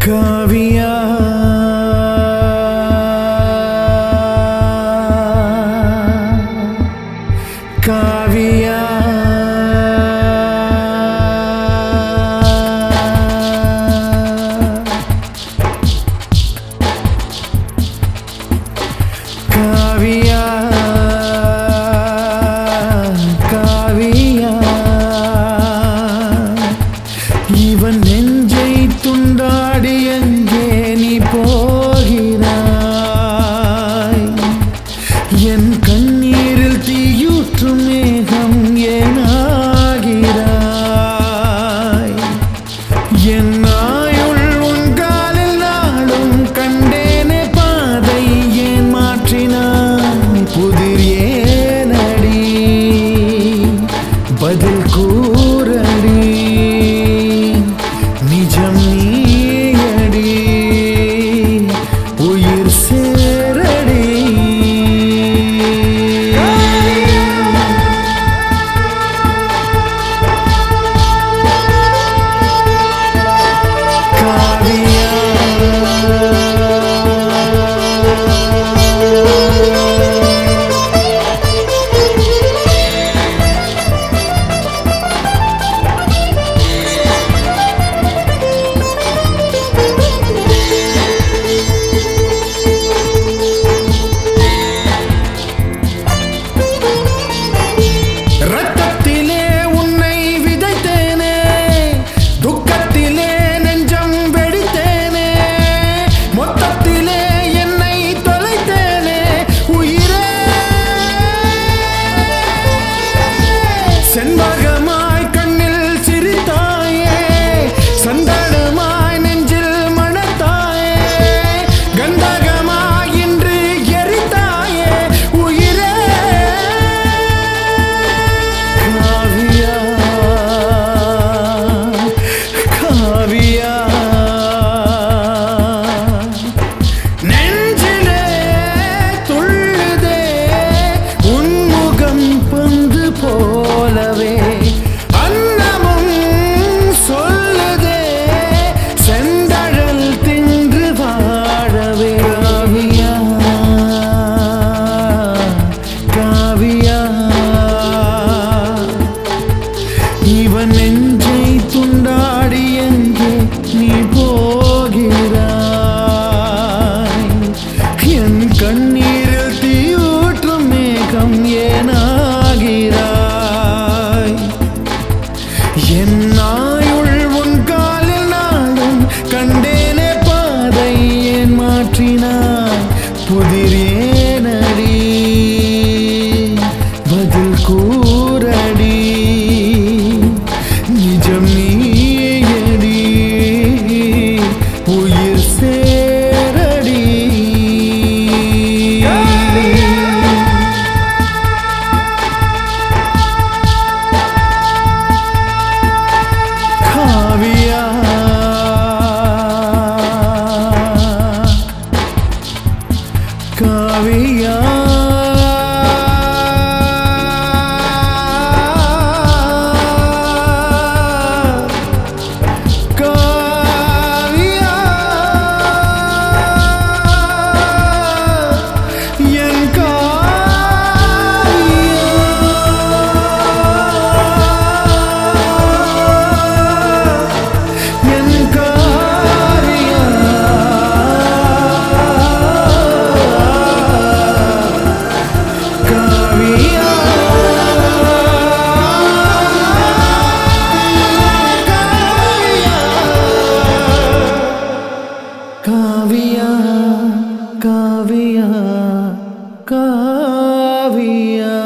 காவியா காவியா காவியா காவியா இவன் நெஞ்சை துண்டாடி எங்கே நீ போகிறாய்? என் கண்ணீரில் தீயூற்றும் மேகம் ஏனாகிறாய்? என் ஆயுள் உன் காலில் நாளும் கண்டேனே பாதை ஏன் மாற்றினாய்? புதிர் ஏனடி? பதில் கூறடி, நிஜம் நீயடி, உயிர் சேரடி. செண்பகமாய் கண்ணில் சிரித்தாயே, சந்தனமாய் நெஞ்சில் மணத்தாயே, கந்தகமாய் இன்று எரித்தாயே உயிரே. காவியா காவியா நெஞ்சிலே துள்ளுதே உன்முகம் பந்து போலவே, அன்னமும் சொல்லுதே செந்தழல் தின்று வாழவே. காவியா காவியா இவன் நெஞ்சை துண்டாடி எங்கே நீ போகிறாய்? என் கண்ணீரில் தீயூற்றும் மேகம் ஏனாகிறாய்? என் ஆயுள் உன் காலில் நாளும் கண்டேனே பாதை ஏன் மாற்றினாய்? புதிர் ஏனடி? பதில் கூறடி, நிஜம் நீயடி, உயிர் சேரடி. காவியா காவியா காவியா என் காவியா என் காவியா காவியா காவியா காவியா காவியா.